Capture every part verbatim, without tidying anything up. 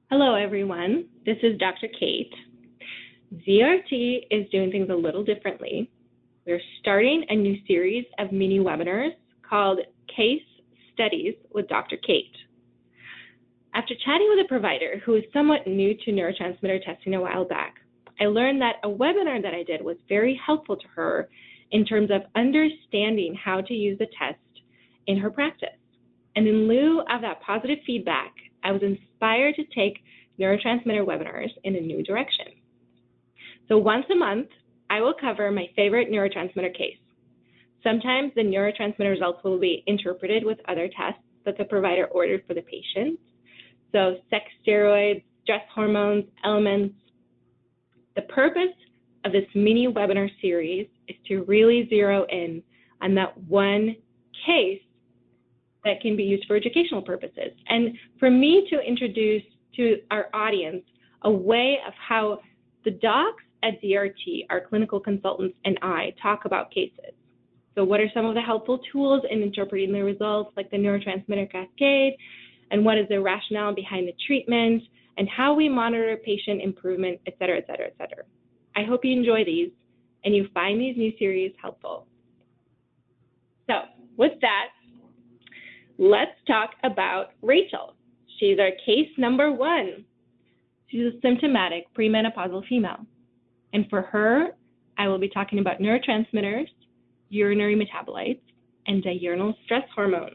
Hello, everyone. This is Doctor Kate. Z R T is doing things a little differently. We're starting a new series of mini webinars called Case Studies with Doctor Kate. After chatting with a provider who is somewhat new to neurotransmitter testing a while back, I learned that a webinar that I did was very helpful to her in terms of understanding how to use the test in her practice. And in lieu of that positive feedback, I was inspired to take neurotransmitter webinars in a new direction. So once a month, I will cover my favorite neurotransmitter case. Sometimes the neurotransmitter results will be interpreted with other tests that the provider ordered for the patient. So sex steroids, stress hormones, elements. The purpose of this mini webinar series is to really zero in on that one case that can be used for educational purposes. And for me to introduce to our audience a way of how the docs at Z R T, our clinical consultants, and I talk about cases. So what are some of the helpful tools in interpreting the results, like the neurotransmitter cascade, and what is the rationale behind the treatment, and how we monitor patient improvement, et cetera, et cetera, et cetera. I hope you enjoy these and you find these new series helpful. So with that, let's talk about Rachel. She's our case number one. She's a symptomatic premenopausal female. And for her, I will be talking about neurotransmitters, urinary metabolites, and diurnal stress hormones.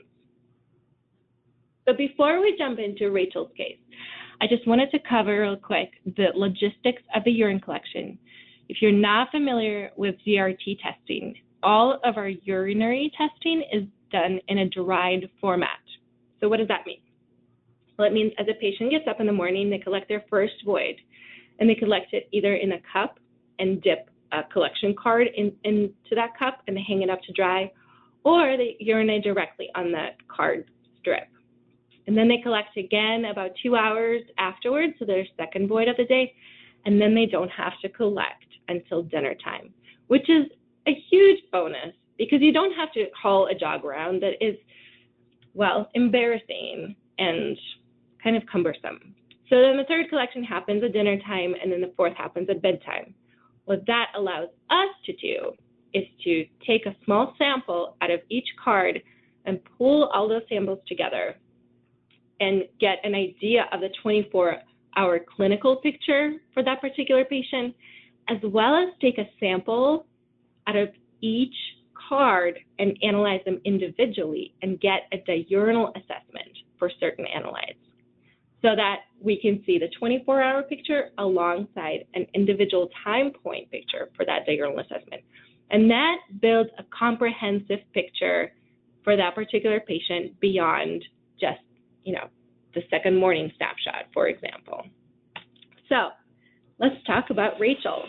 So before we jump into Rachel's case, I just wanted to cover real quick the logistics of the urine collection. If you're not familiar with Z R T testing, all of our urinary testing is done in a derived format. So what does that mean? Well, it means as a patient gets up in the morning, they collect their first void, and they collect it either in a cup and dip a collection card in, into that cup and they hang it up to dry, or they urinate directly on that card strip. And then they collect again about two hours afterwards, so their second void of the day, and then they don't have to collect until dinner time, which is a huge bonus because you don't have to haul a jog around that is, well, embarrassing and kind of cumbersome. So then the third collection happens at dinner time, and then the fourth happens at bedtime. What that allows us to do is to take a small sample out of each card and pull all those samples together and get an idea of the twenty-four hour clinical picture for that particular patient, as well as take a sample out of each card and analyze them individually and get a diurnal assessment for certain analytes so that we can see the twenty-four hour picture alongside an individual time point picture for that diurnal assessment. And that builds a comprehensive picture for that particular patient beyond just, you know, the second morning snapshot, for example. So let's talk about Rachel.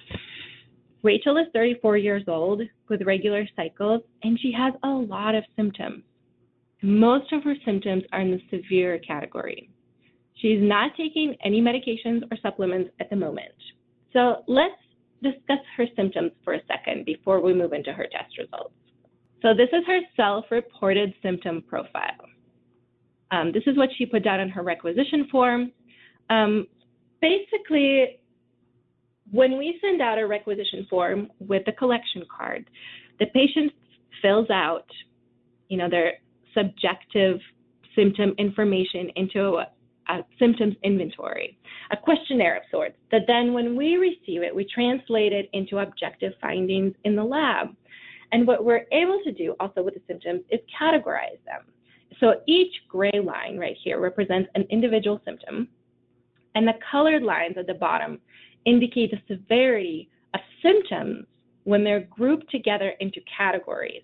Rachel is thirty-four years old with regular cycles, and she has a lot of symptoms. Most of her symptoms are in the severe category. She's not taking any medications or supplements at the moment. So let's discuss her symptoms for a second before we move into her test results. So this is her self-reported symptom profile. Um, this is what she put down in her requisition form. Um, basically, when we send out a requisition form with the collection card, the patient fills out, you know, their subjective symptom information into a, a symptoms inventory, a questionnaire of sorts, that then when we receive it, we translate it into objective findings in the lab. And what we're able to do also with the symptoms is categorize them. So each gray line right here represents an individual symptom, and the colored lines at the bottom indicate the severity of symptoms when they're grouped together into categories.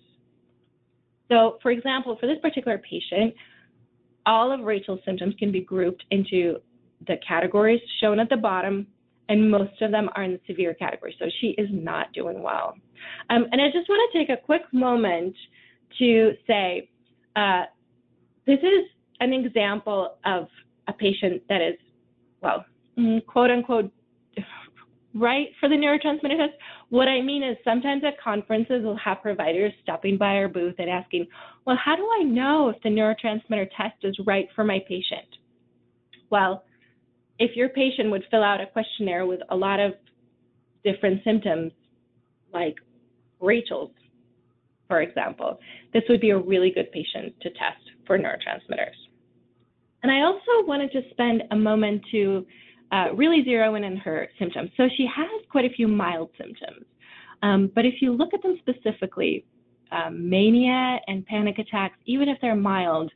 So for example, for this particular patient, all of Rachel's symptoms can be grouped into the categories shown at the bottom, and most of them are in the severe category. So she is not doing well. Um, and I just want to take a quick moment to say, uh, this is an example of a patient that is, well, quote unquote, right for the neurotransmitter test. What I mean is sometimes at conferences we'll have providers stopping by our booth and asking, well, how do I know if the neurotransmitter test is right for my patient? Well, if your patient would fill out a questionnaire with a lot of different symptoms, like Rachel's, for example, this would be a really good patient to test for neurotransmitters. And I also wanted to spend a moment to uh, really zero in on her symptoms. So she has quite a few mild symptoms, um, but if you look at them specifically, um, mania and panic attacks, even if they're mild,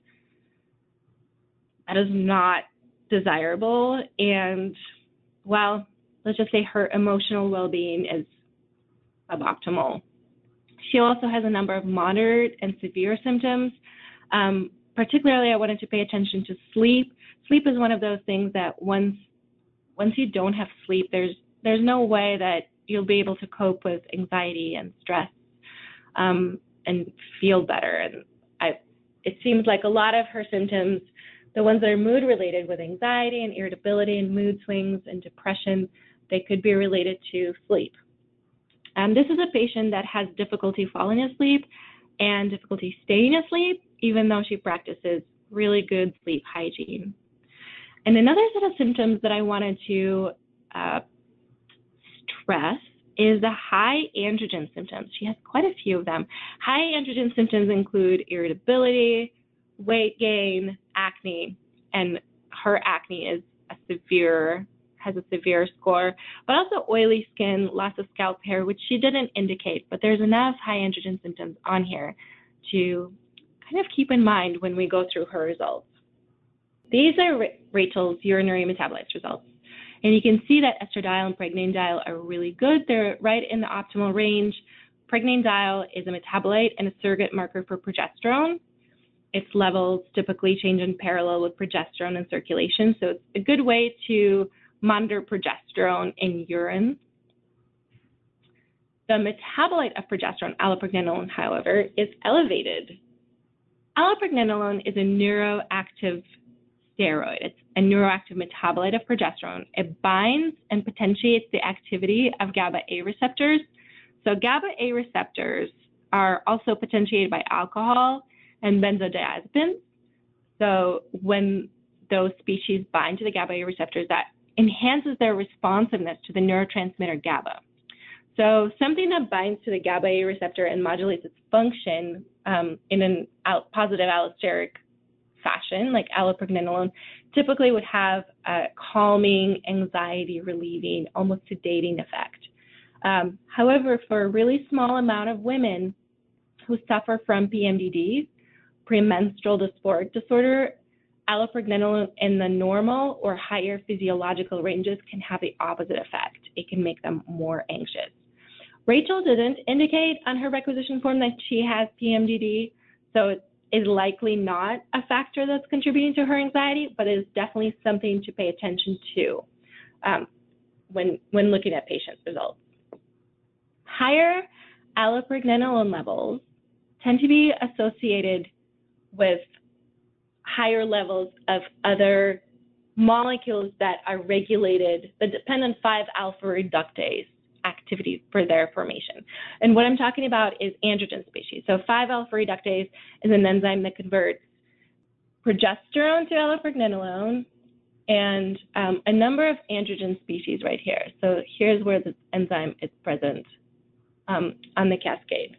that is not desirable. And, well, let's just say her emotional well-being is suboptimal. She also has a number of moderate and severe symptoms. Um, particularly, I wanted to pay attention to sleep. Sleep is one of those things that once once you don't have sleep, there's there's no way that you'll be able to cope with anxiety and stress um, and feel better. And I, it seems like a lot of her symptoms, the ones that are mood related with anxiety and irritability and mood swings and depression, they could be related to sleep. Um, this is a patient that has difficulty falling asleep and difficulty staying asleep, even though she practices really good sleep hygiene. And another set of symptoms that I wanted to uh, stress is the high androgen symptoms. She has quite a few of them. High androgen symptoms include irritability, weight gain, acne, and her acne is a severe has a severe score, but also oily skin, loss of scalp hair, which she didn't indicate, but there's enough high androgen symptoms on here to kind of keep in mind when we go through her results. These are Rachel's urinary metabolites results. And you can see that estradiol and pregnenolone are really good. They're right in the optimal range. Pregnenolone is a metabolite and a surrogate marker for progesterone. Its levels typically change in parallel with progesterone in circulation, so it's a good way to monitor progesterone in urine. The metabolite of progesterone, allopregnanolone, however, is elevated. Allopregnanolone is a neuroactive steroid. It's a neuroactive metabolite of progesterone. It binds and potentiates the activity of GABA A receptors. So GABA A receptors are also potentiated by alcohol and benzodiazepines. So when those species bind to the GABA A receptors, that enhances their responsiveness to the neurotransmitter GABA. So something that binds to the GABA A receptor and modulates its function um, in a al positive allosteric fashion, like allopregnanolone, typically would have a calming, anxiety relieving, almost sedating effect. Um, however, for a really small amount of women who suffer from P M D D, premenstrual dysphoric disorder, allopregnanolone in the normal or higher physiological ranges can have the opposite effect. It can make them more anxious. Rachel didn't indicate on her requisition form that she has P M D D, so it is likely not a factor that's contributing to her anxiety, but it is definitely something to pay attention to um, when, when looking at patients' results. Higher allopregnanolone levels tend to be associated with higher levels of other molecules that are regulated, that depend on five alpha reductase activities for their formation. And what I'm talking about is androgen species. So five alpha reductase is an enzyme that converts progesterone to allopregnanolone and um, a number of androgen species right here. So here's where the enzyme is present um, on the cascade.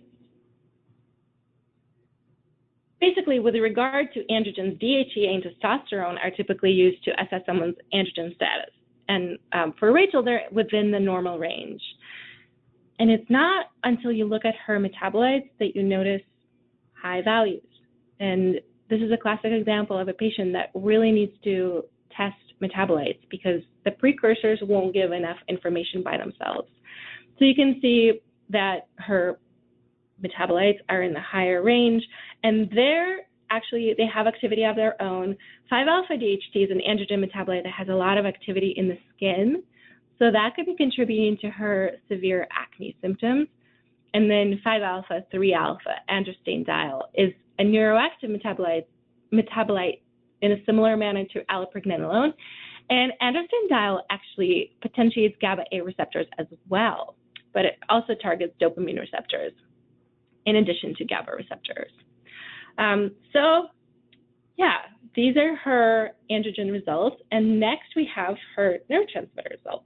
Basically, with regard to androgens, D H E A and testosterone are typically used to assess someone's androgen status. And um, for Rachel, they're within the normal range. And it's not until you look at her metabolites that you notice high values. And this is a classic example of a patient that really needs to test metabolites because the precursors won't give enough information by themselves. So you can see that her metabolites are in the higher range, and they're actually, they have activity of their own. five alpha D H T is an androgen metabolite that has a lot of activity in the skin, so that could be contributing to her severe acne symptoms. And then five alpha, three alpha, androstenediol is a neuroactive metabolite, metabolite in a similar manner to allopregnanolone, and androstenediol actually potentiates GABA A receptors as well, but it also targets dopamine receptors in addition to GABA receptors. Um, so Yeah, these are her androgen results. And next we have her neurotransmitter results.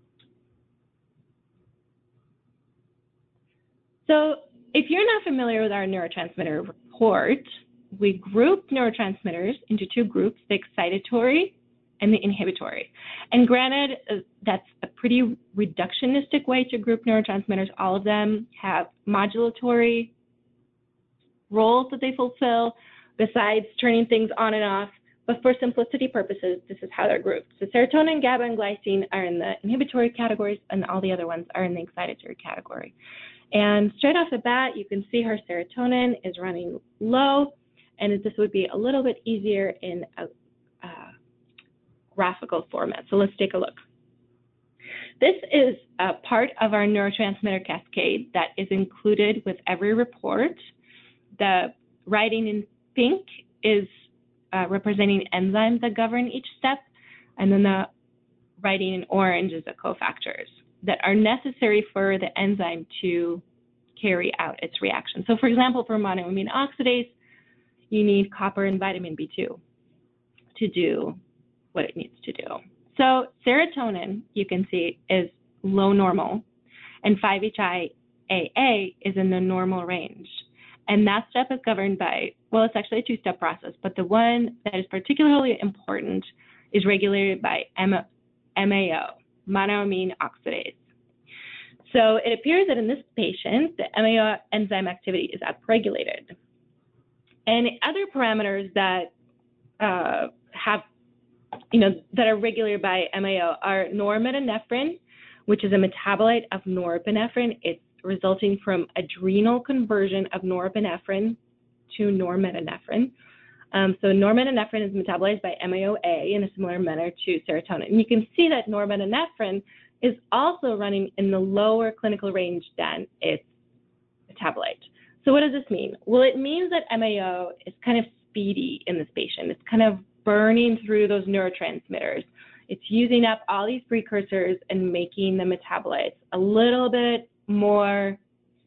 So if you're not familiar with our neurotransmitter report, we group neurotransmitters into two groups, the excitatory and the inhibitory. And granted, uh, that's a pretty reductionistic way to group neurotransmitters. All of them have modulatory roles that they fulfill, besides turning things on and off. But for simplicity purposes, this is how they're grouped. So serotonin, GABA, and glycine are in the inhibitory categories, and all the other ones are in the excitatory category. And straight off the bat, you can see her serotonin is running low, and this would be a little bit easier in a uh, graphical format. So let's take a look. This is a part of our neurotransmitter cascade that is included with every report. The writing in pink is uh, representing enzymes that govern each step, and then the writing in orange is the cofactors that are necessary for the enzyme to carry out its reaction. So for example, for monoamine oxidase, you need copper and vitamin B two to do what it needs to do. So serotonin, you can see, is low normal, and five H I A A is in the normal range. And that step is governed by, well, it's actually a two-step process, but the one that is particularly important is regulated by M A O, monoamine oxidase. So it appears that in this patient, the M A O enzyme activity is upregulated. And other parameters that uh, have, you know, that are regulated by M A O are norepinephrine, which is a metabolite of norepinephrine. It's resulting from adrenal conversion of norepinephrine to norepinephrine. Um, so norepinephrine is metabolized by M A O A in a similar manner to serotonin. And you can see that norepinephrine is also running in the lower clinical range than its metabolite. So what does this mean? Well, it means that M A O is kind of speedy in this patient. It's kind of burning through those neurotransmitters. It's using up all these precursors and making the metabolites a little bit more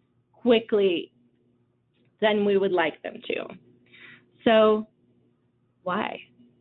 quickly than we would like them to. So why?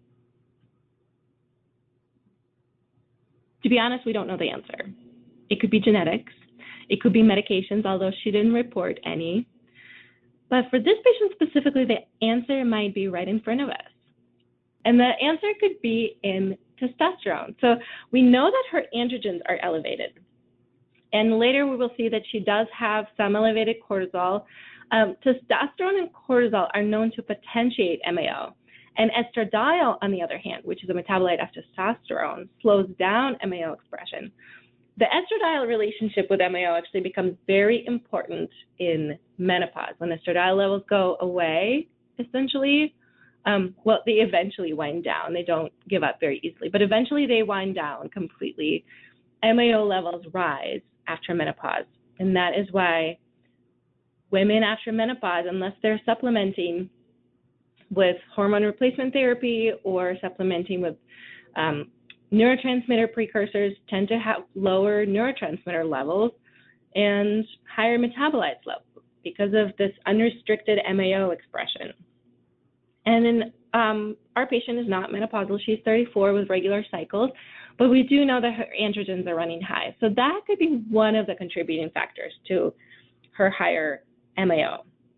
To be honest, we don't know the answer. It could be genetics. It could be medications, although she didn't report any. But for this patient specifically, the answer might be right in front of us. And the answer could be in testosterone. So we know that her androgens are elevated. And later we will see that she does have some elevated cortisol. Um, testosterone and cortisol are known to potentiate M A O. And estradiol, on the other hand, which is a metabolite of testosterone, slows down M A O expression. The estradiol relationship with M A O actually becomes very important in menopause. When estradiol levels go away, essentially, um, well, they eventually wind down. They don't give up very easily, but eventually they wind down completely. M A O levels rise after menopause, and that is why women after menopause, unless they're supplementing with hormone replacement therapy or supplementing with um, neurotransmitter precursors, tend to have lower neurotransmitter levels and higher metabolites levels because of this unrestricted M A O expression. And then um, our patient is not menopausal. She's thirty-four with regular cycles, but we do know that her androgens are running high. So that could be one of the contributing factors to her higher M A O.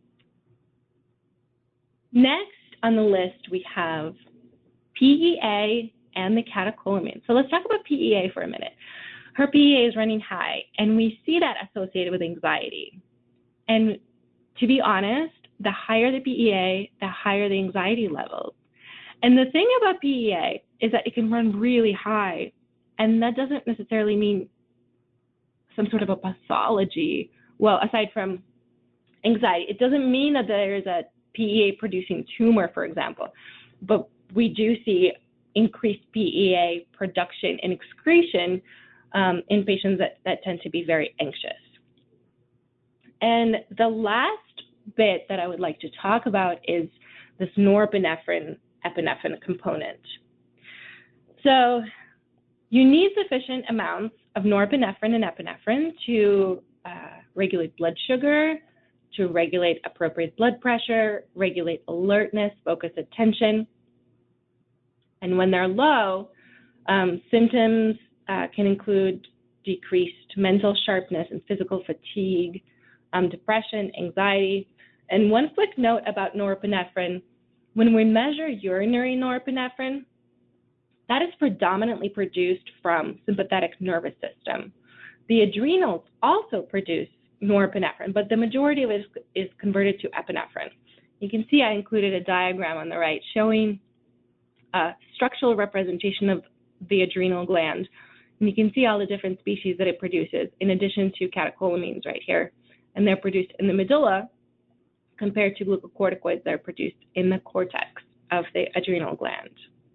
Next on the list, we have P E A and the catecholamine. So let's talk about P E A for a minute. Her P E A is running high, and we see that associated with anxiety. And to be honest, the higher the P E A, the higher the anxiety levels. And the thing about P E A is that it can run really high, and that doesn't necessarily mean some sort of a pathology. Well, aside from anxiety, it doesn't mean that there is a P E A-producing tumor, for example, but we do see increased P E A production and excretion um, in patients that, that tend to be very anxious. And the last bit that I would like to talk about is this norepinephrine epinephrine component. So you need sufficient amounts of norepinephrine and epinephrine to uh, regulate blood sugar, to regulate appropriate blood pressure, regulate alertness, focus attention. And when they're low, um, symptoms uh, can include decreased mental sharpness and physical fatigue, um, depression, anxiety. And one quick note about norepinephrine, when we measure urinary norepinephrine, that is predominantly produced from sympathetic nervous system. The adrenals also produce norepinephrine, but the majority of it is, is converted to epinephrine. You can see I included a diagram on the right showing a structural representation of the adrenal gland. And you can see all the different species that it produces, in addition to catecholamines right here. And they're produced in the medulla compared to glucocorticoids that are produced in the cortex of the adrenal gland.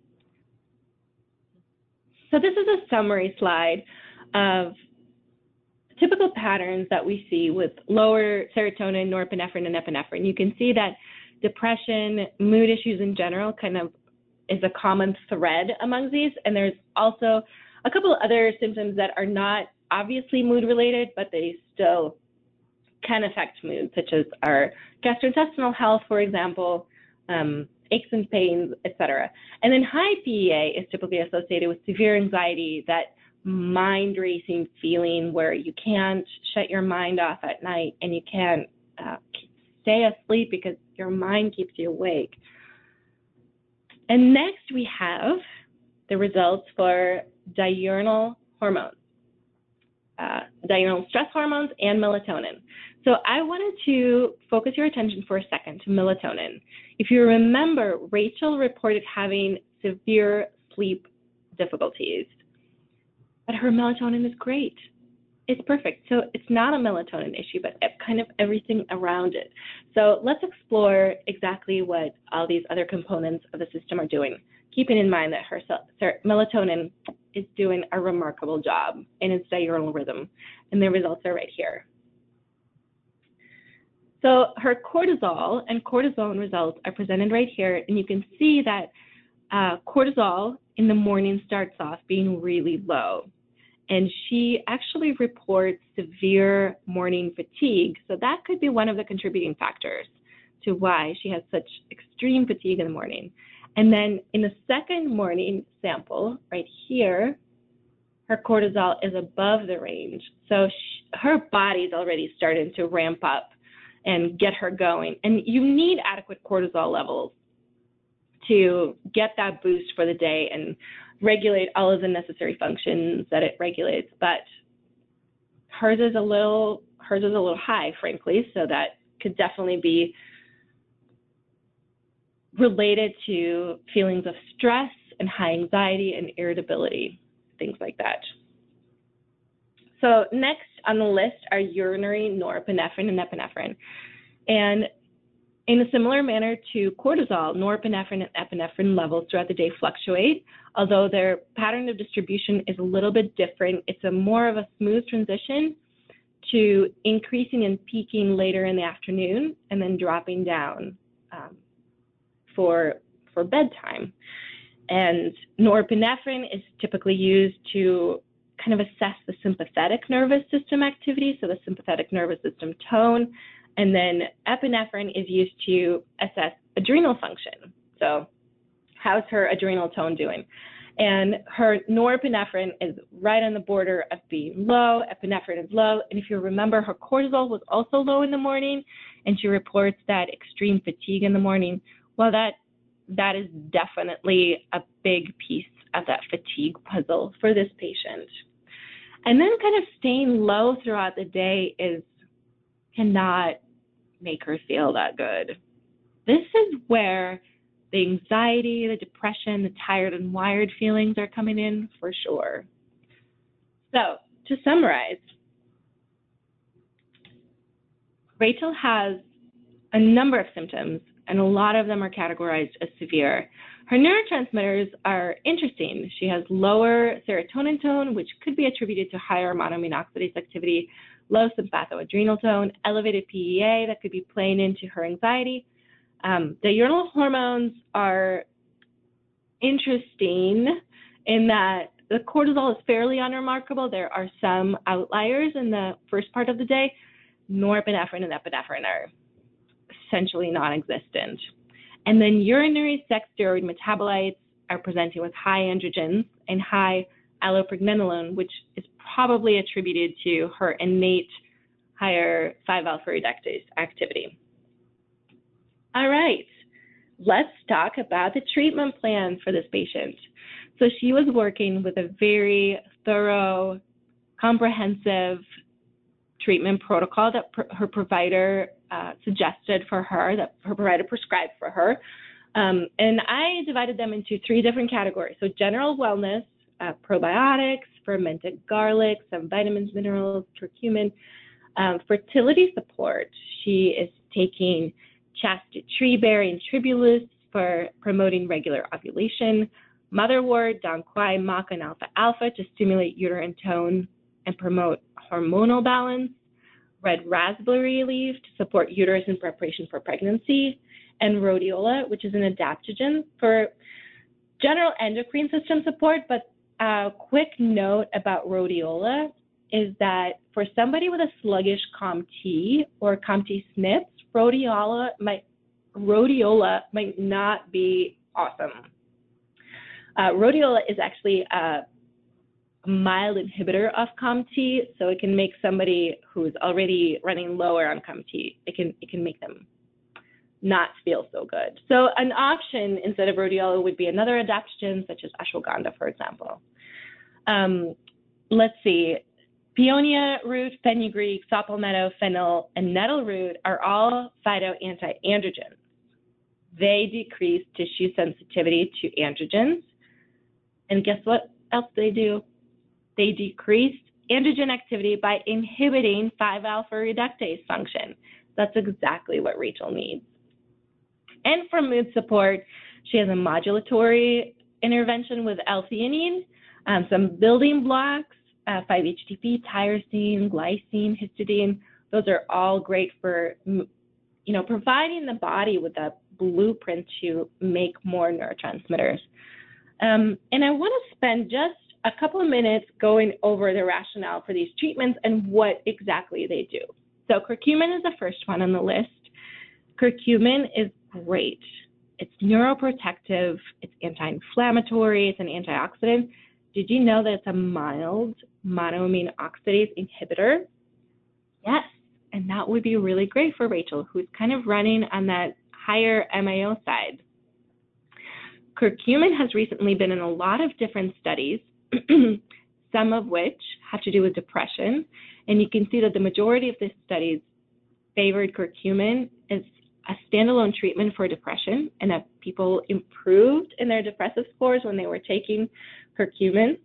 So this is a summary slide of typical patterns that we see with lower serotonin, norepinephrine, and epinephrine. You can see that depression, mood issues in general kind of is a common thread among these, and there's also a couple of other symptoms that are not obviously mood-related, but they still can affect mood, such as our gastrointestinal health, for example, um, aches and pains, et cetera. And then high P E A is typically associated with severe anxiety, that mind-racing feeling where you can't shut your mind off at night and you can't uh, stay asleep because your mind keeps you awake. And next we have the results for diurnal hormones, uh, diurnal stress hormones and melatonin. So I wanted to focus your attention for a second to melatonin. If you remember, Rachel reported having severe sleep difficulties, but her melatonin is great. It's perfect. So it's not a melatonin issue, but kind of everything around it. So let's explore exactly what all these other components of the system are doing, keeping in mind that her melatonin is doing a remarkable job in its diurnal rhythm, and the results are right here. So her cortisol and cortisone results are presented right here, and you can see that uh, cortisol in the morning starts off being really low. And she actually reports severe morning fatigue. So that could be one of the contributing factors to why she has such extreme fatigue in the morning. And then in the second morning sample, right here, her cortisol is above the range. So she, her body's already starting to ramp up and get her going. And you need adequate cortisol levels to get that boost for the day and regulate all of the necessary functions that it regulates. But hers is a little hers is a little high, frankly, so that could definitely be related to feelings of stress and high anxiety and irritability, things like that. So next on the list are urinary norepinephrine and epinephrine. And in a similar manner to cortisol, norepinephrine and epinephrine levels throughout the day fluctuate, although their pattern of distribution is a little bit different. It's a more of a smooth transition to increasing and peaking later in the afternoon and then dropping down um, for, for bedtime. And norepinephrine is typically used to kind of assess the sympathetic nervous system activity, so the sympathetic nervous system tone. And then epinephrine is used to assess adrenal function. So how's her adrenal tone doing? And her norepinephrine is right on the border of being low, epinephrine is low. And if you remember, her cortisol was also low in the morning, and she reports that extreme fatigue in the morning. Well, that that is definitely a big piece of that fatigue puzzle for this patient. And then kind of staying low throughout the day is cannot make her feel that good. This is where the anxiety, the depression, the tired and wired feelings are coming in for sure. So to summarize, Rachel has a number of symptoms, and a lot of them are categorized as severe. Her neurotransmitters are interesting. She has lower serotonin tone, which could be attributed to higher monoamine oxidase activity, low sympathoadrenal tone, elevated P E A that could be playing into her anxiety. Um, diurnal hormones are interesting in that the cortisol is fairly unremarkable. There are some outliers in the first part of the day. norepinephrine and epinephrine are essentially non-existent. And then urinary sex steroid metabolites are presenting with high androgens and high allopregnenolone, which is probably attributed to her innate higher five alpha reductase activity. All right, let's talk about the treatment plan for this patient. So she was working with a very thorough, comprehensive treatment protocol that pr her provider uh, suggested for her, that her provider prescribed for her. Um, and I divided them into three different categories. So general wellness, uh, probiotics, fermented garlic, some vitamins, minerals, curcumin. Um, fertility support, she is taking chastity tree berry and tribulus for promoting regular ovulation, motherwort, dong quai, maca, and alfalfa to stimulate uterine tone and promote hormonal balance, red raspberry leaf to support uterus in preparation for pregnancy, and rhodiola, which is an adaptogen for general endocrine system support. But a quick note about rhodiola is that for somebody with a sluggish C O M T or C O M T S N Ps, rhodiola might, rhodiola might not be awesome. Uh, rhodiola is actually a mild inhibitor of C O M T, so it can make somebody who's already running lower on C O M T, it can, it can make them not feel so good. So an option instead of rhodiola would be another adaptogen, such as ashwagandha, for example. Um, let's see, peonia root, fenugreek, saw palmetto, fennel, and nettle root are all phytoanti-androgens. They decrease tissue sensitivity to androgens. And guess what else they do? They decrease androgen activity by inhibiting five alpha reductase function. That's exactly what Rachel needs. And for mood support, she has a modulatory intervention with L-theanine, um, some building blocks, uh, five H T P, tyrosine, glycine, histidine. Those are all great for, you know, providing the body with a blueprint to make more neurotransmitters. Um, and I want to spend just a couple of minutes going over the rationale for these treatments and what exactly they do. So curcumin is the first one on the list. Curcumin is great. It's neuroprotective, it's anti-inflammatory, it's an antioxidant. Did you know that it's a mild monoamine oxidase inhibitor? Yes, and that would be really great for Rachel, who's kind of running on that higher M A O side. Curcumin has recently been in a lot of different studies, some of which have to do with depression, and you can see that the majority of these studies favored curcumin as a standalone treatment for depression, and that people improved in their depressive scores when they were taking curcumin.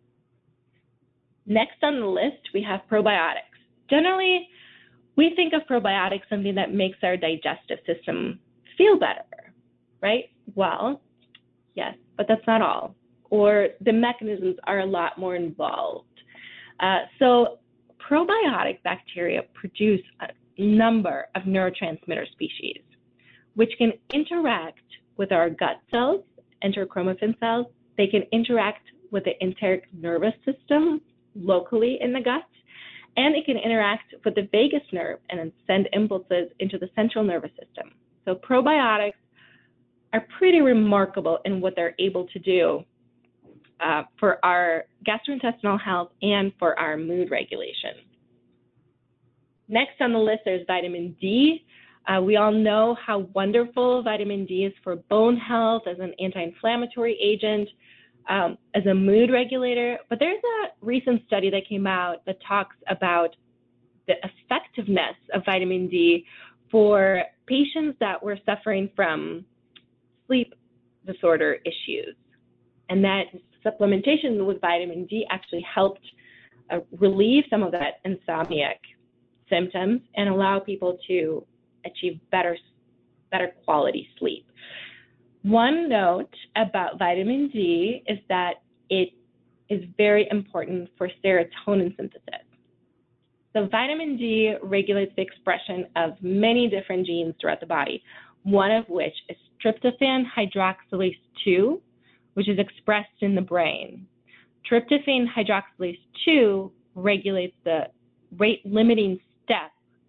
Next on the list, we have probiotics. Generally, we think of probiotics something that makes our digestive system feel better, right? Well, yes, but that's not all. Or the mechanisms are a lot more involved. Uh, so probiotic bacteria produce a number of neurotransmitter species, which can interact with our gut cells, enterochromaffin cells. They can interact with the enteric nervous system locally in the gut, and it can interact with the vagus nerve and then send impulses into the central nervous system. So probiotics are pretty remarkable in what they're able to do uh, for our gastrointestinal health and for our mood regulation. Next on the list, there's vitamin D. Uh, we all know how wonderful vitamin D is for bone health as an anti-inflammatory agent, um, as a mood regulator. But there's a recent study that came out that talks about the effectiveness of vitamin D for patients that were suffering from sleep disorder issues. And that supplementation with vitamin D actually helped uh, relieve some of that insomniac symptoms and allow people to achieve better, better quality sleep. One note about vitamin D is that it is very important for serotonin synthesis. So vitamin D regulates the expression of many different genes throughout the body, one of which is tryptophan hydroxylase two, which is expressed in the brain. Tryptophan hydroxylase two regulates the rate-limiting step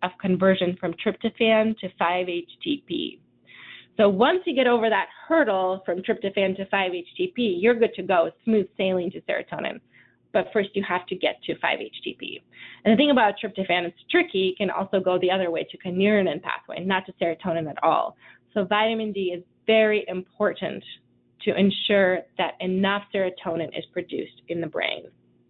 of conversion from tryptophan to five H T P. So once you get over that hurdle from tryptophan to five H T P, you're good to go. It's smooth sailing to serotonin. But first you have to get to five H T P. And the thing about tryptophan, it's tricky, it can also go the other way to kynurenine pathway, not to serotonin at all. So vitamin D is very important to ensure that enough serotonin is produced in the brain.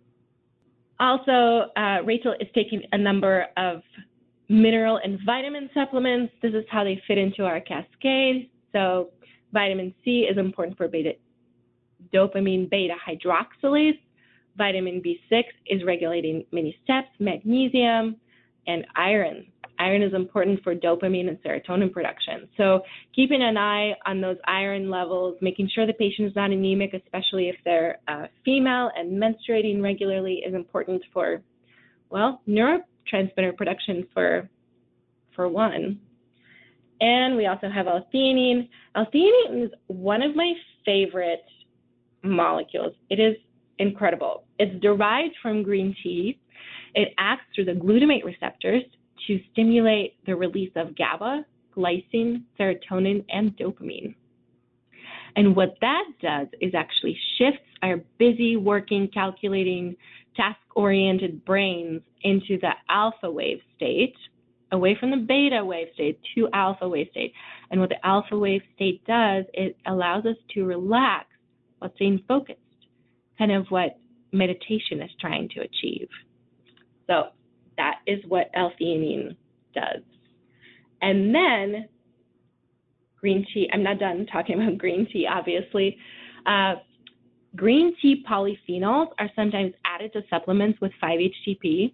Also, uh, Rachel is taking a number of mineral and vitamin supplements. This is how they fit into our cascade. So vitamin C is important for beta dopamine beta hydroxylase. Vitamin B six is regulating many steps, magnesium, and iron. Iron is important for dopamine and serotonin production. So keeping an eye on those iron levels, making sure the patient is not anemic, especially if they're uh, female and menstruating regularly, is important for, well, neurotransmitter production for, for one. And we also have L-theanine. L-theanine is one of my favorite molecules. It is incredible. It's derived from green tea. It acts through the glutamate receptors to stimulate the release of GABA, glycine, serotonin, and dopamine. And what that does is actually shifts our busy, working, calculating, task-oriented brains into the alpha wave state, away from the beta wave state to alpha wave state. And what the alpha wave state does, it allows us to relax while staying focused, kind of what meditation is trying to achieve. So that is what L-theanine does. And then green tea, I'm not done talking about green tea, obviously. Uh, green tea polyphenols are sometimes added to supplements with five H T P.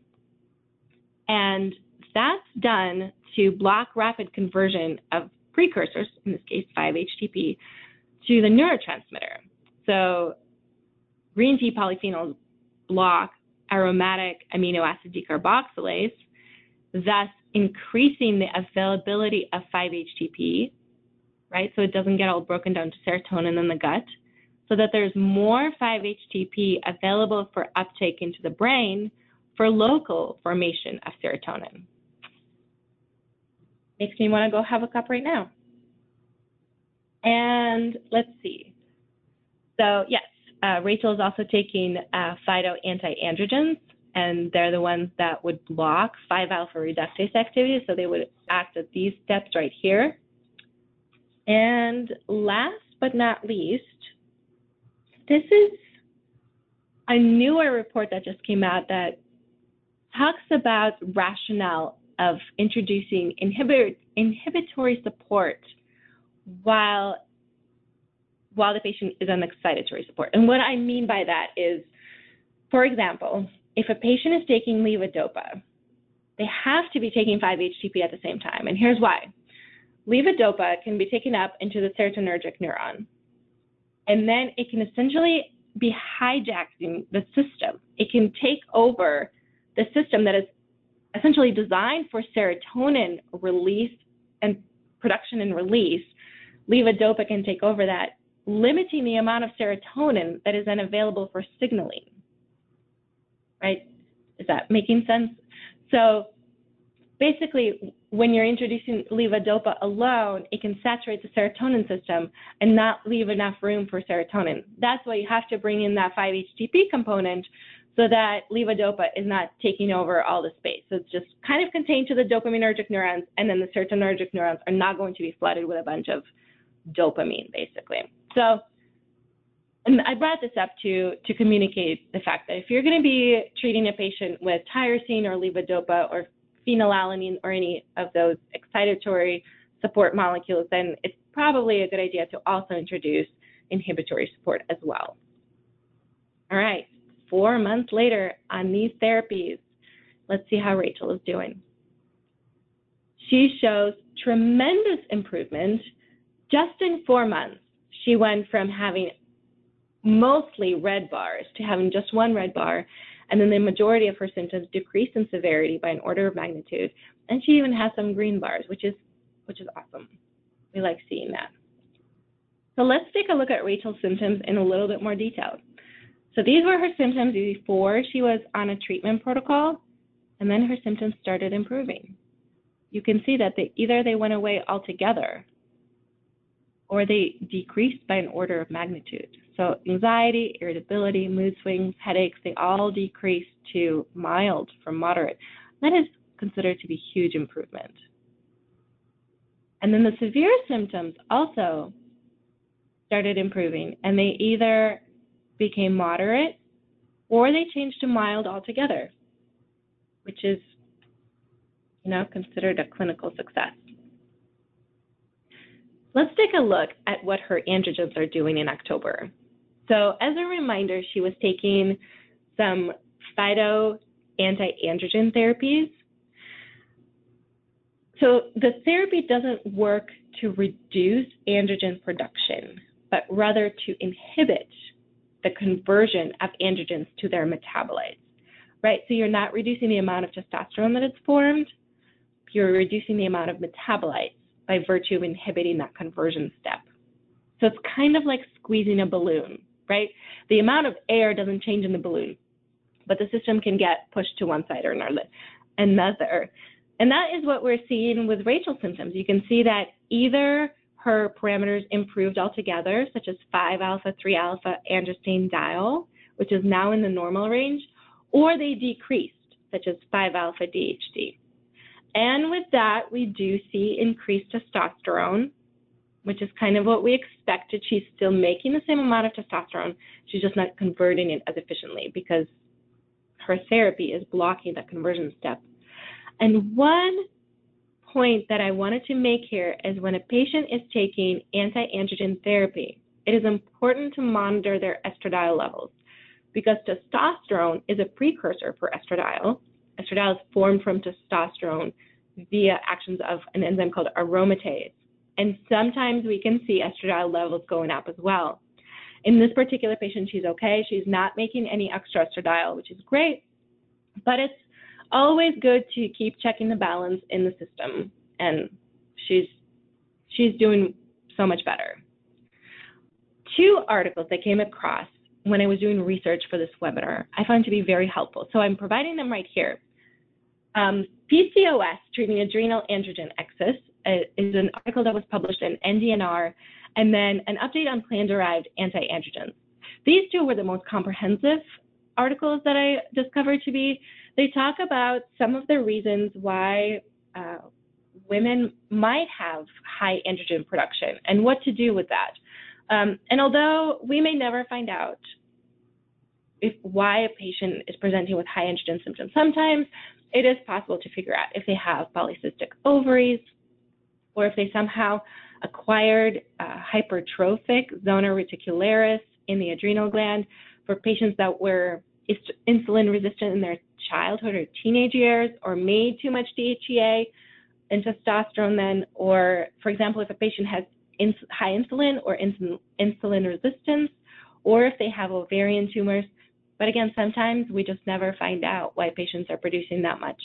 And that's done to block rapid conversion of precursors, in this case five H T P, to the neurotransmitter. So green tea polyphenols block aromatic amino acid decarboxylase, thus increasing the availability of five H T P, right? So it doesn't get all broken down to serotonin in the gut, so that there's more five H T P available for uptake into the brain for local formation of serotonin. Makes me want to go have a cup right now. And let's see. So yes, Uh, Rachel is also taking uh, phytoantiandrogens, and they're the ones that would block five alpha reductase activity, so they would act at these steps right here. And last but not least, this is a newer report that just came out that talks about rationale of introducing inhibit inhibitory support while while the patient is on excitatory support. And what I mean by that is, for example, if a patient is taking levodopa, they have to be taking five H T P at the same time. And here's why. Levodopa can be taken up into the serotonergic neuron, and then it can essentially be hijacking the system. It can take over the system that is essentially designed for serotonin release and production and release. Levodopa can take over that, limiting the amount of serotonin that is then available for signaling, right? Is that making sense? So basically, when you're introducing levodopa alone, it can saturate the serotonin system and not leave enough room for serotonin. That's why you have to bring in that five H T P component so that levodopa is not taking over all the space. So it's just kind of contained to the dopaminergic neurons, and then the serotonergic neurons are not going to be flooded with a bunch of dopamine, basically. So and I brought this up to, to communicate the fact that if you're going to be treating a patient with tyrosine or levodopa or phenylalanine or any of those excitatory support molecules, then it's probably a good idea to also introduce inhibitory support as well. All right, four months later on these therapies, let's see how Rachel is doing. She shows tremendous improvement just in four months. She went from having mostly red bars to having just one red bar, and then the majority of her symptoms decreased in severity by an order of magnitude, and she even has some green bars, which is which is awesome. We like seeing that. So let's take a look at Rachel's symptoms in a little bit more detail. So these were her symptoms before she was on a treatment protocol, and then her symptoms started improving. you can see that they either they went away altogether or they decreased by an order of magnitude. So anxiety, irritability, mood swings, headaches, they all decreased to mild from moderate. That is considered to be huge improvement. And then the severe symptoms also started improving, and they either became moderate or they changed to mild altogether, which is, you know, considered a clinical success. Let's take a look at what her androgens are doing in October. So as a reminder, she was taking some phyto anti-androgen therapies. So the therapy doesn't work to reduce androgen production, but rather to inhibit the conversion of androgens to their metabolites, right? So you're not reducing the amount of testosterone that is formed, you're reducing the amount of metabolites by virtue of inhibiting that conversion step. So it's kind of like squeezing a balloon, right? The amount of air doesn't change in the balloon, but the system can get pushed to one side or another. And that is what we're seeing with Rachel's symptoms. You can see that either her parameters improved altogether, such as five alpha, three alpha androstenediol, which is now in the normal range, or they decreased, such as five alpha D H D. And with that, we do see increased testosterone, which is kind of what we expected. She's still making the same amount of testosterone. She's just not converting it as efficiently because her therapy is blocking the conversion step. And one point that I wanted to make here is when a patient is taking anti-androgen therapy, it is important to monitor their estradiol levels because testosterone is a precursor for estradiol. Estradiol is formed from testosterone via actions of an enzyme called aromatase. And sometimes we can see estradiol levels going up as well. In this particular patient, she's okay. She's not making any extra estradiol, which is great, but it's always good to keep checking the balance in the system, and she's she's doing so much better. Two articles I came across when I was doing research for this webinar I found to be very helpful, so I'm providing them right here. Um, P C O S, treating adrenal androgen excess, uh, is an article that was published in N D N R, and then an update on plant-derived anti-androgens. These two were the most comprehensive articles that I discovered to be. They talk about some of the reasons why uh, women might have high androgen production and what to do with that. Um, and although we may never find out if why a patient is presenting with high androgen symptoms, sometimes it is possible to figure out if they have polycystic ovaries or if they somehow acquired uh, hypertrophic zona reticularis in the adrenal gland. For patients that were insulin resistant in their childhood or teenage years, or made too much D H E A and testosterone then, or for example, if a patient has ins high insulin or insulin, insulin resistance, or if they have ovarian tumors. But again, sometimes we just never find out why patients are producing that much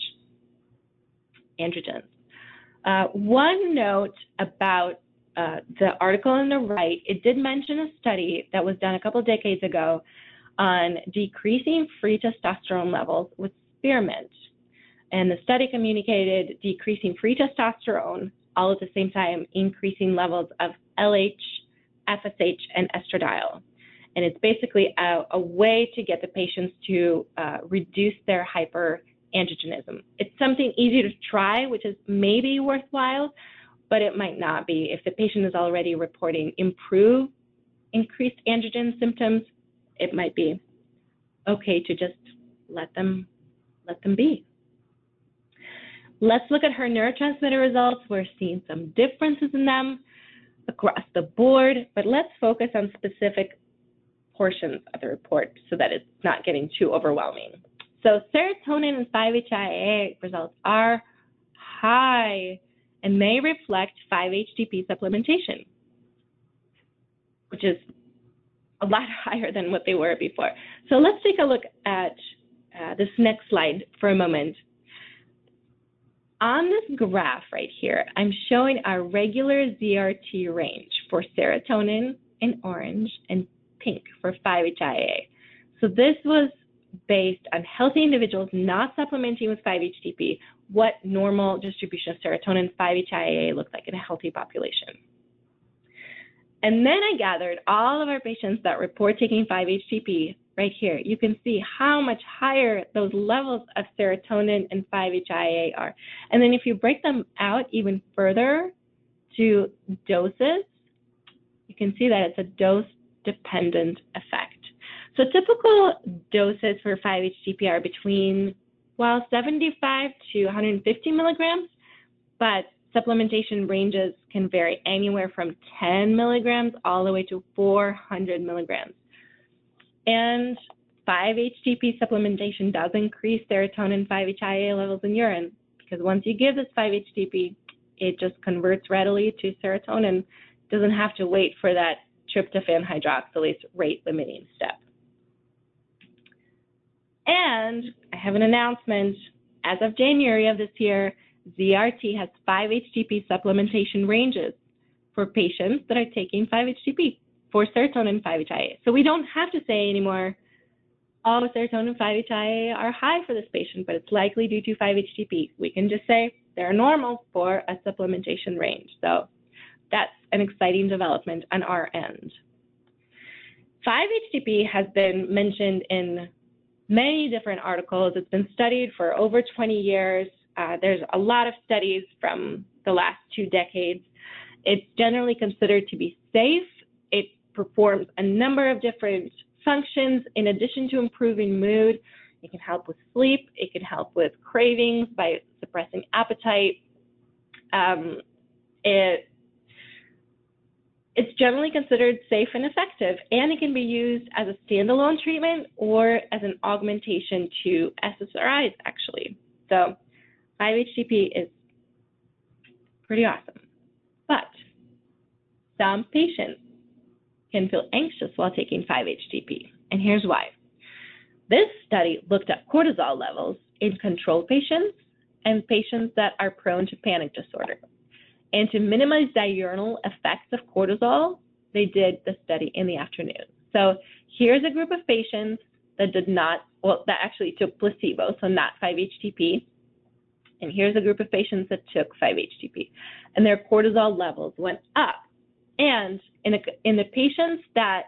androgens. Uh, one note about uh, the article on the right, it did mention a study that was done a couple decades ago on decreasing free testosterone levels with spearmint. And the study communicated decreasing free testosterone, all at the same time increasing levels of L H, F S H, and estradiol. And it's basically a, a way to get the patients to uh, reduce their hyperandrogenism. It's something easy to try, which is maybe worthwhile, but it might not be. If the patient is already reporting improved, increased androgen symptoms, it might be okay to just let them, let them be. Let's look at her neurotransmitter results. We're seeing some differences in them across the board, but let's focus on specific portions of the report so that it's not getting too overwhelming. So serotonin and five H I A results are high, and they reflect five H T P supplementation, which is a lot higher than what they were before. So let's take a look at uh, this next slide for a moment. On this graph right here, I'm showing our regular Z R T range for serotonin in orange and pink for five H I A. So this was based on healthy individuals not supplementing with five H T P, what normal distribution of serotonin five H I A looks like in a healthy population. And then I gathered all of our patients that report taking five H T P right here. You can see how much higher those levels of serotonin and five H I A are. And then if you break them out even further to doses, you can see that it's a dose-dependent effect. So typical doses for five H T P are between, well, seventy-five to one hundred fifty milligrams, but supplementation ranges can vary anywhere from ten milligrams all the way to four hundred milligrams. And five H T P supplementation does increase serotonin five H I A levels in urine, because once you give this five H T P, it just converts readily to serotonin. Doesn't have to wait for that tryptophan hydroxylase rate limiting step. And I have an announcement. As of January of this year, Z R T has five H T P supplementation ranges for patients that are taking five H T P for serotonin five H I A. So we don't have to say anymore, oh, serotonin five H I A are high for this patient, but it's likely due to five H T P. We can just say they're normal for a supplementation range. So that's an exciting development on our end. five H T P has been mentioned in many different articles. It's been studied for over twenty years. Uh, there's a lot of studies from the last two decades. It's generally considered to be safe. It performs a number of different functions in addition to improving mood. It can help with sleep. It can help with cravings by suppressing appetite. Um, it, it's generally considered safe and effective, and it can be used as a standalone treatment or as an augmentation to S S R Is, actually. So five H T P is pretty awesome. But some patients can feel anxious while taking five H T P, and here's why. This study looked at cortisol levels in control patients and patients that are prone to panic disorder. And to minimize diurnal effects of cortisol, they did the study in the afternoon. So here's a group of patients that did not, well, that actually took placebo, so not five H T P. And here's a group of patients that took five H T P. And their cortisol levels went up. And in, a, in the patients that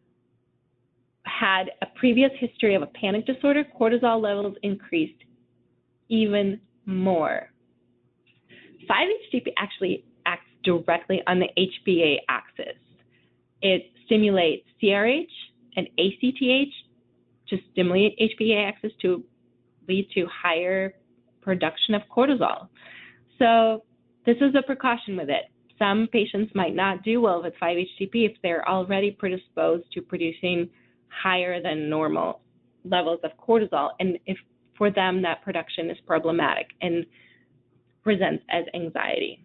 had a previous history of a panic disorder, cortisol levels increased even more. five H T P actually acts directly on the H B A axis. It stimulates C R H and A C T H to stimulate H B A axis to lead to higher production of cortisol. So this is a precaution with it. Some patients might not do well with five H T P if they're already predisposed to producing higher than normal levels of cortisol, and if for them that production is problematic and presents as anxiety.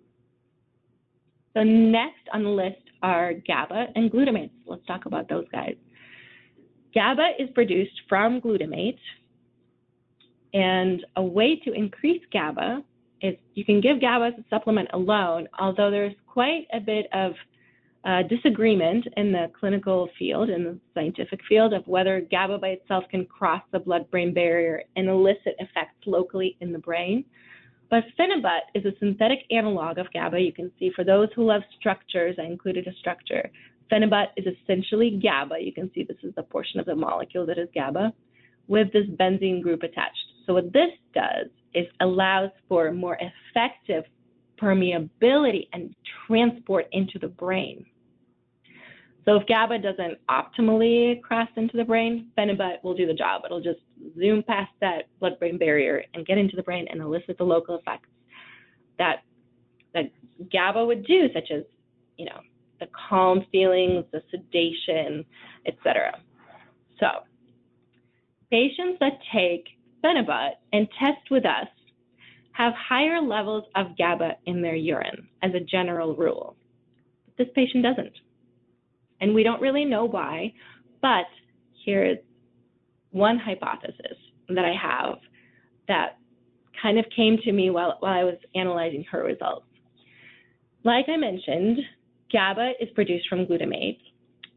So next on the list are GABA and glutamates. Let's talk about those guys. GABA is produced from glutamate, and a way to increase GABA is you can give GABA as a supplement alone, although there's quite a bit of uh, disagreement in the clinical field, in the scientific field, of whether GABA by itself can cross the blood-brain barrier and elicit effects locally in the brain. But phenibut is a synthetic analog of GABA. You can see for those who love structures, I included a structure. Phenibut is essentially GABA. You can see this is the portion of the molecule that is GABA with this benzene group attached. So what this does is allows for more effective permeability and transport into the brain. So if GABA doesn't optimally cross into the brain, phenibut will do the job. It'll just zoom past that blood-brain barrier and get into the brain and elicit the local effects that, that GABA would do, such as, you know, the calm feelings, the sedation, et cetera. So patients that take phenibut and test with us have higher levels of GABA in their urine as a general rule. This patient doesn't. And we don't really know why, but here's one hypothesis that I have that kind of came to me while, while I was analyzing her results. Like I mentioned, GABA is produced from glutamate,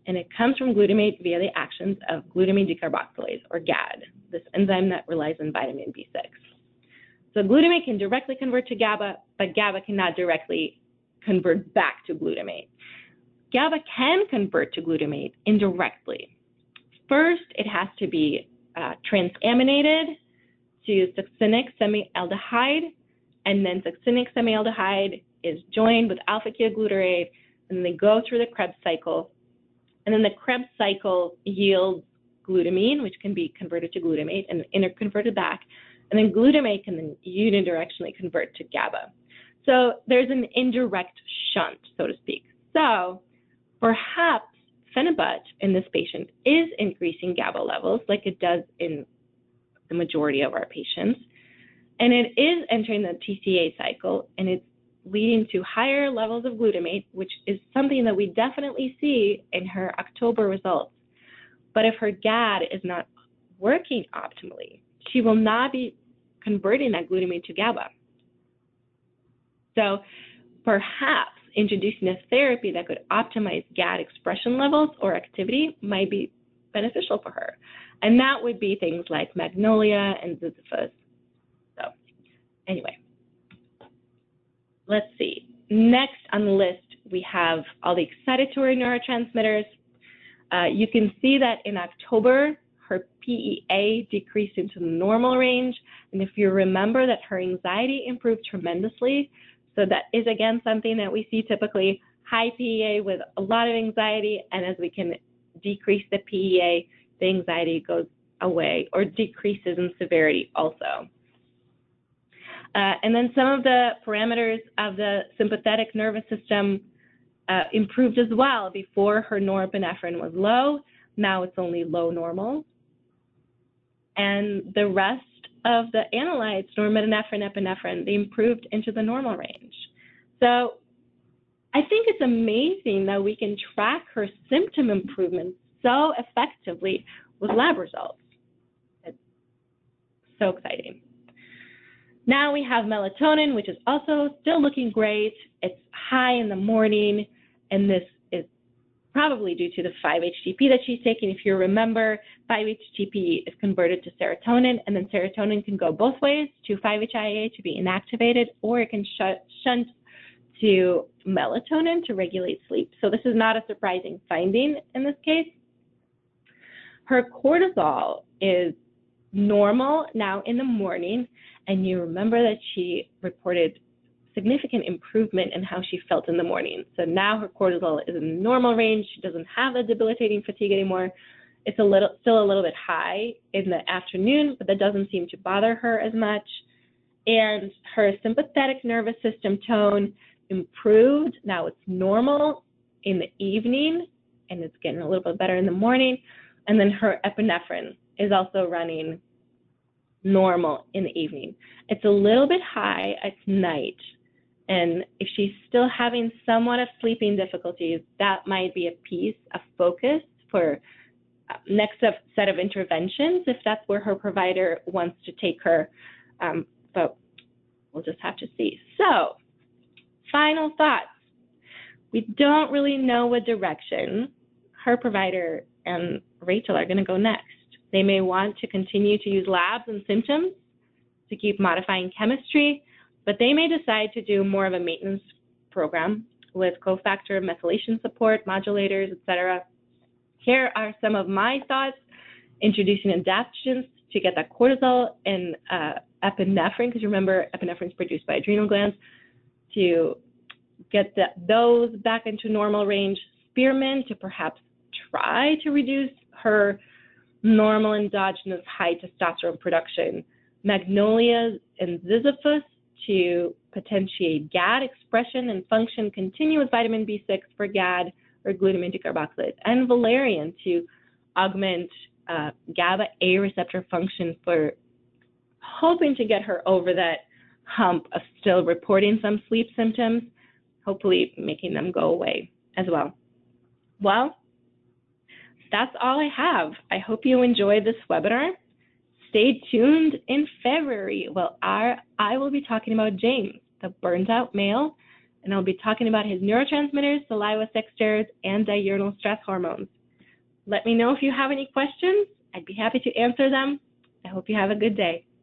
and it comes from glutamate via the actions of glutamine decarboxylase, or GAD, this enzyme that relies on vitamin B six. So glutamate can directly convert to GABA, but GABA cannot directly convert back to glutamate. GABA can convert to glutamate indirectly. First, it has to be uh, transaminated to succinic semialdehyde, and then succinic semialdehyde is joined with alpha-ketoglutarate, and they go through the Krebs cycle. And then the Krebs cycle yields glutamine, which can be converted to glutamate and interconverted back. And then glutamate can then unidirectionally convert to GABA. So there's an indirect shunt, so to speak. So perhaps phenibut in this patient is increasing GABA levels like it does in the majority of our patients. And it is entering the T C A cycle, and it's leading to higher levels of glutamate, which is something that we definitely see in her October results. But if her GAD is not working optimally, she will not be converting that glutamate to GABA. So perhaps introducing a therapy that could optimize GAD expression levels or activity might be beneficial for her. And that would be things like Magnolia and Ziziphus. So anyway, let's see. Next on the list, we have all the excitatory neurotransmitters. Uh, you can see that in October, her P E A decreased into the normal range. And if you remember that her anxiety improved tremendously, so that is, again, something that we see typically, high P E A with a lot of anxiety, and as we can decrease the P E A, the anxiety goes away or decreases in severity also. Uh, and then some of the parameters of the sympathetic nervous system uh, improved as well. Before, her norepinephrine was low. Now it's only low normal. And the rest of the analytes, norepinephrine, epinephrine, they improved into the normal range. So I think it's amazing that we can track her symptom improvement so effectively with lab results. It's so exciting. Now we have melatonin, which is also still looking great. It's high in the morning, and this is probably due to the five H T P that she's taking. If you remember, five H T P is converted to serotonin, and then serotonin can go both ways, to five H I A to be inactivated, or it can shunt to melatonin to regulate sleep. So this is not a surprising finding in this case. Her cortisol is normal now in the morning, and you remember that she reported significant improvement in how she felt in the morning. So now her cortisol is in normal range. She doesn't have the debilitating fatigue anymore. It's a little, still a little bit high in the afternoon, but that doesn't seem to bother her as much. And her sympathetic nervous system tone improved. Now it's normal in the evening, and it's getting a little bit better in the morning. And then her epinephrine is also running normal in the evening. It's a little bit high at night, and if she's still having somewhat of sleeping difficulties, that might be a piece of focus for next set of interventions if that's where her provider wants to take her, um, but we'll just have to see. So, final thoughts. We don't really know what direction her provider and Rachel are going to go next. They may want to continue to use labs and symptoms to keep modifying chemistry, but they may decide to do more of a maintenance program with cofactor methylation support, modulators, et cetera. Here are some of my thoughts: introducing adaptogens to get that cortisol and uh, epinephrine, because remember, epinephrine is produced by adrenal glands, to get the, those back into normal range. Spearmint to perhaps try to reduce her normal endogenous high testosterone production. Magnolias and Ziziphus to potentiate GAD expression and function, continue with vitamin B six for GAD or glutamine decarboxylase, and valerian to augment uh, GABA A receptor function for hoping to get her over that hump of still reporting some sleep symptoms, hopefully making them go away as well. Well, that's all I have. I hope you enjoyed this webinar. Stay tuned in February. Well, I, I will be talking about James, the burnt out male, and I'll be talking about his neurotransmitters, saliva sexters, and diurnal stress hormones. Let me know if you have any questions. I'd be happy to answer them. I hope you have a good day.